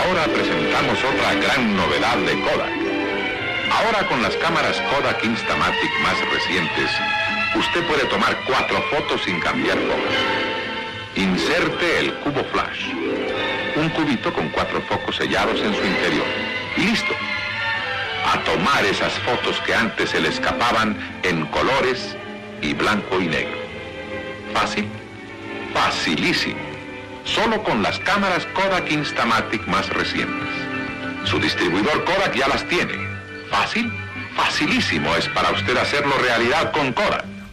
Ahora presentamos otra gran novedad de Kodak. Ahora con las cámaras Kodak Instamatic más recientes, usted puede tomar 4 fotos sin cambiar foco. Inserte el cubo flash, un cubito con 4 focos sellados en su interior. Y listo. A tomar esas fotos que antes se le escapaban en colores y blanco y negro. Fácil, facilísimo. Solo con las cámaras Kodak Instamatic más recientes. Su distribuidor Kodak ya las tiene. Fácil, facilísimo es para usted hacerlo realidad con Kodak.